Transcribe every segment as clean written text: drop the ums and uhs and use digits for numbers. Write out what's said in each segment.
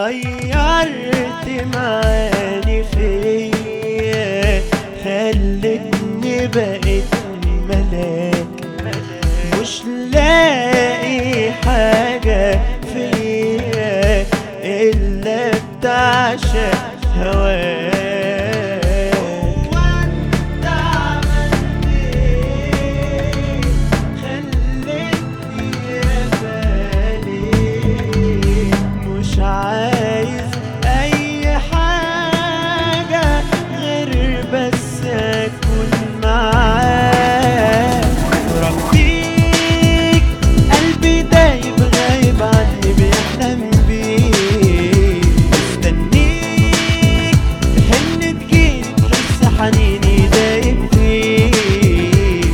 غيرت معاني فيا، خلتني بقيت ملاك، مش لاقي حاجة فيا إلا بتعشق هواك. وانت عملت ايه خلتني يا بالي مش عايز اي حاجة غير بس اكون معاك. ربيك قلبي دايب غايب عني بيحلم بيك، مستنيك تحن تجيلي تحس حنيني دايب فيك.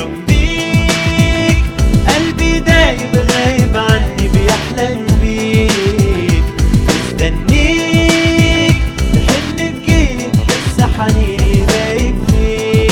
وربيك قلبي دايب غايب عني بيحلم بيك، مستنيك تحن تجيلي تحس حنيني دايب فيك.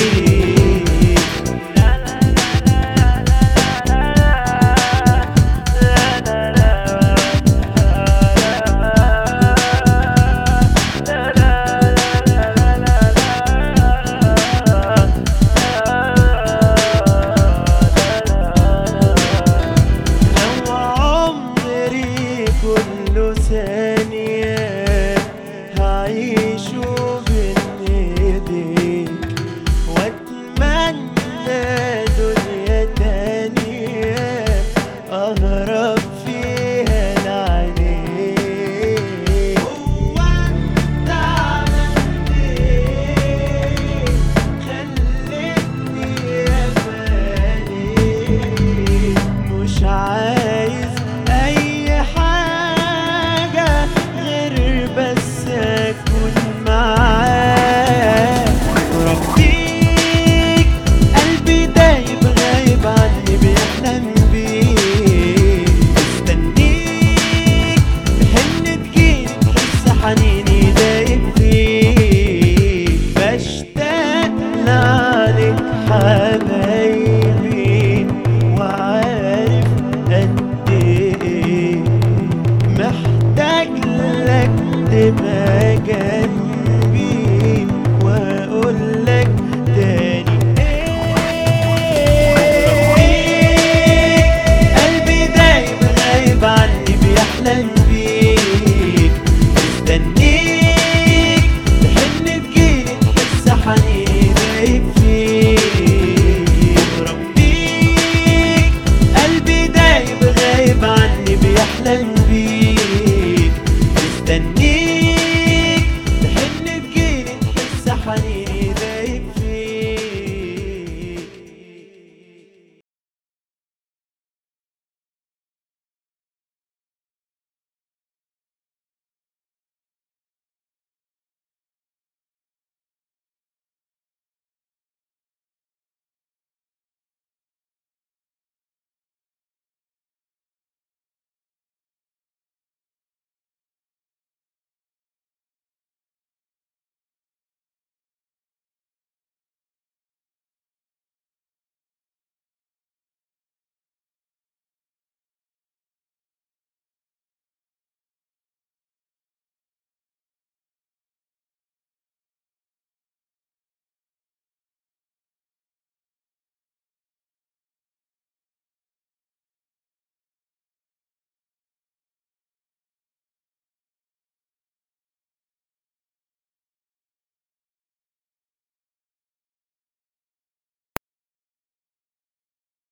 لو عمري كله ثانية هعيشه بين ايديك، واتمنى دنيا تانية اهرب فيها لعينيك. هو انت عملت ايه خلتني يا بالي مش عايز اي حاجة غير بس اكون معاك. ربيك قلبي دايب غايب عني بيحلم بيك، مستنيك تحن تجيلي تحس حنيني دايب فيك. بشتاق لعنك حبايبي